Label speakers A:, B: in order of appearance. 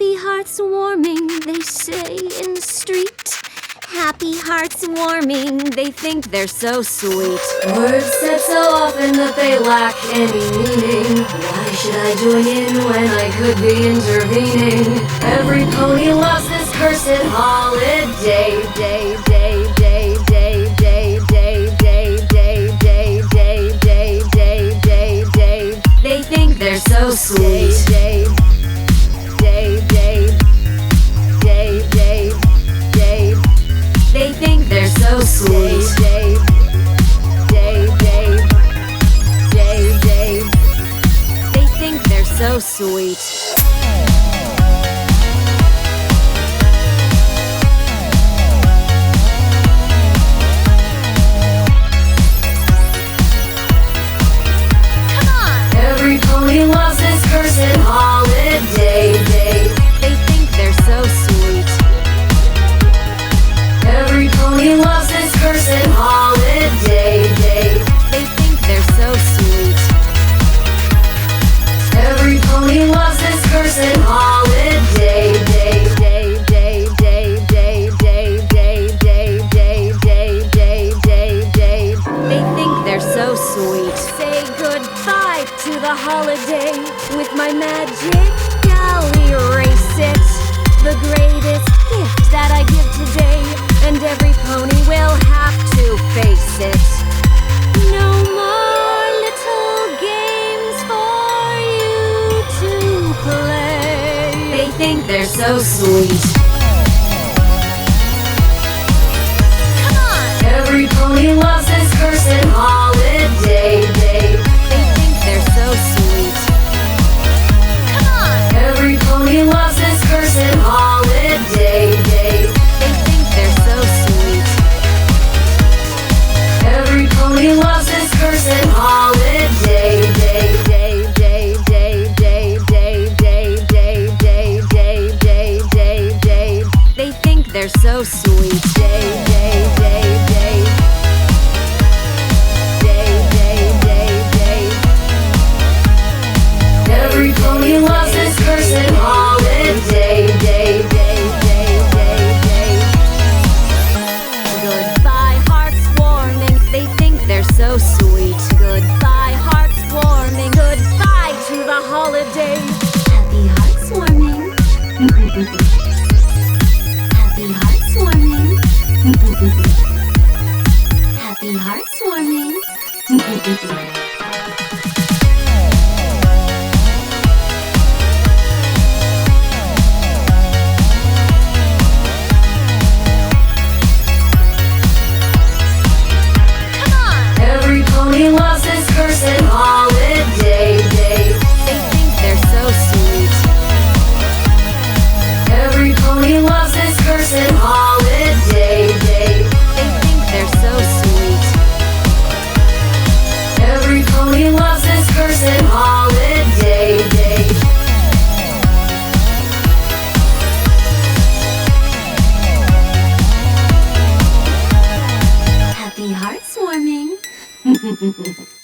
A: Happy hearts warming, they say in the street. Happy hearts warming, they think they're so sweet.
B: Words said so often that they lack any meaning. Why should I join in when I could be intervening? Every pony loves this cursed holiday. Day, day, day, day, day, day, day, day, day, day, day, day, day, day. They think they're so sweet. Day, day, day, day, day, day. They think they're so sweet. Day, day, day, day, day.
A: They think they're so sweet.
B: Every pony loves this cursed holiday.
A: They think they're so sweet.
B: Every pony loves this cursed holiday.
A: They think they're so sweet.
B: Every pony loves this cursed holiday.
A: Day, day, day, day, day, day, day, day, day, day, day, day, day. They think they're so sweet. Say goodbye to the holiday with my magic. I'll erase it. The greatest gift that I give today, and every pony will have to face it. No more little games for you to play.
B: They think they're so sweet.
A: Come on!
B: Every pony loves this cursed holiday.
A: They think they're so sweet. Come on!
B: Every pony loves this cursed holiday.
A: They think they're so sweet.
B: Every pony loves this cursed holiday.
A: Day, day, day, day, day, day, day, day, day, day, day, day, day. They think they're so sweet. Day, day, day, day. Day, day, day, day.
B: Every pony loves this cursed holiday.
A: Day, day, day, day, day. Goodbye, hearts warming. They think they're so sweet. Goodbye, hearts warming. Goodbye to the holiday. Happy hearts warming. Happy hearts warming. Happy hearts warming.
B: Every pony loves this cursed holiday.
A: They think they're so sweet.
B: Every pony loves this cursed holiday.
A: They think they're so sweet.
B: Every pony loves this cursed holiday.
A: Happy hearts warming.